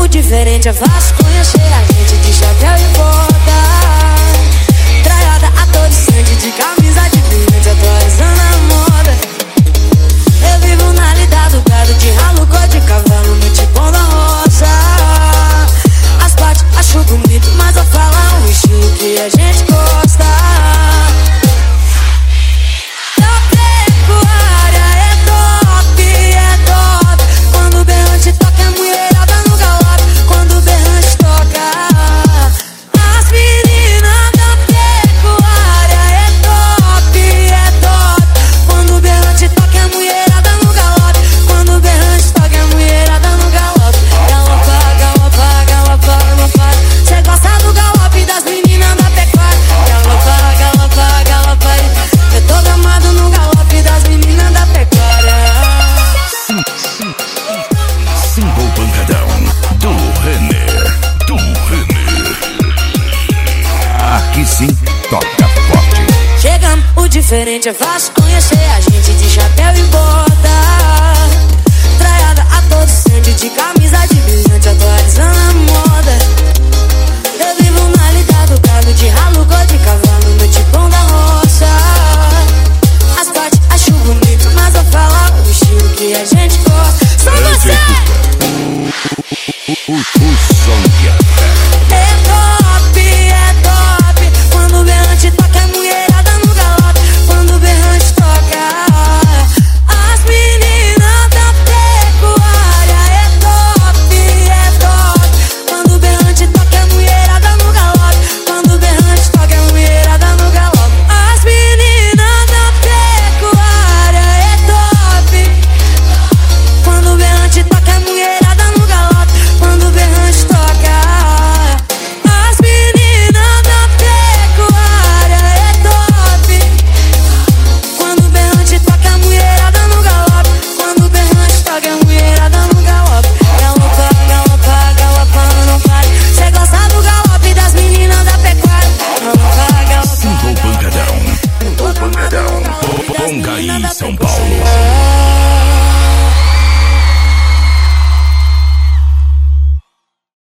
o diferente é vasconha, cheia gente de chapéu e bota. Traiada a todo instante, de camisa de brilhante, atualizando a moda. Eu vivo na lida do gado, de ralo, cor de cavalo, no tipão da roça. As partes acho bonito, mas eu falo o estilo que a gente gosta. Da pecuária é top. Quando o berrante toca, a mulherada no galope. Quando o berrante toca, as meninas da pecuária é top. Quando o berrante toca, a mulherada no galope. Quando o berrante toca, a mulherada no galope. Galopa, galopa, galopa, galopa. Cê gosta do galope das meninas da pecuária. Galopa, galopa, galopa. Eu tô gamado no galope das meninas da pecuária. Simple Pancadão do Renner. Aqui sim, toca forte. Chegamos, o diferente é vasconha, cheia gente de chapéu e bota.